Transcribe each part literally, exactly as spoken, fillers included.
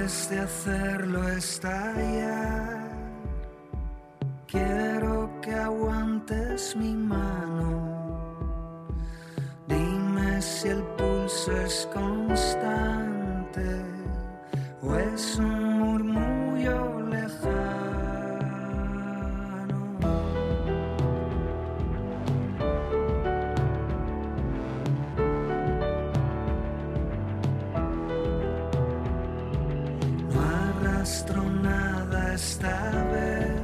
antes de hacerlo estallar, quiero que aguantes mi mano. Dime si el pulso es constante o es un murmullo lejano. No arrastro nada esta vez,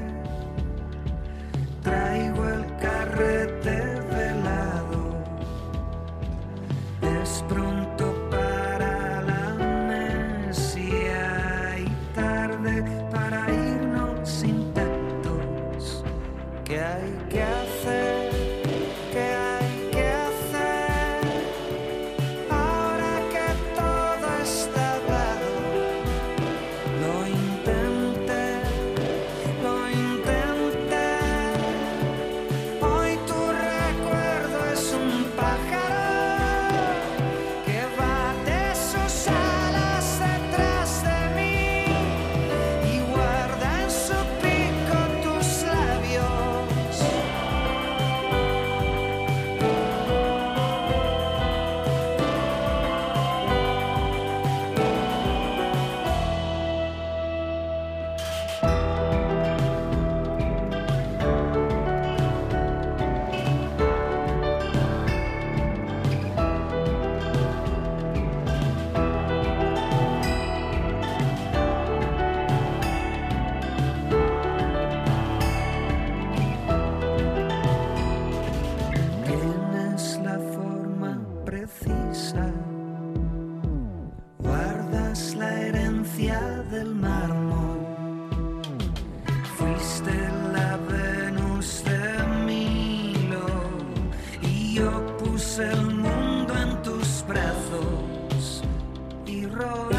traigo el carrete velado. Es pronto para la amnesia y tarde para irnos sin tactos. ¿Qué hay que hacer? ¿Qué hay que hacer? Ahora que todo está dado. Lo intenté, lo intenté. Hoy tu recuerdo es un pájaro que bate sus alas detrás de mí y guarda en su pico tus labios. Tienes la forma precisa, guardas la herencia del mármol. Fuiste la Venus de Milo y yo puse el mundo en tus brazos y roí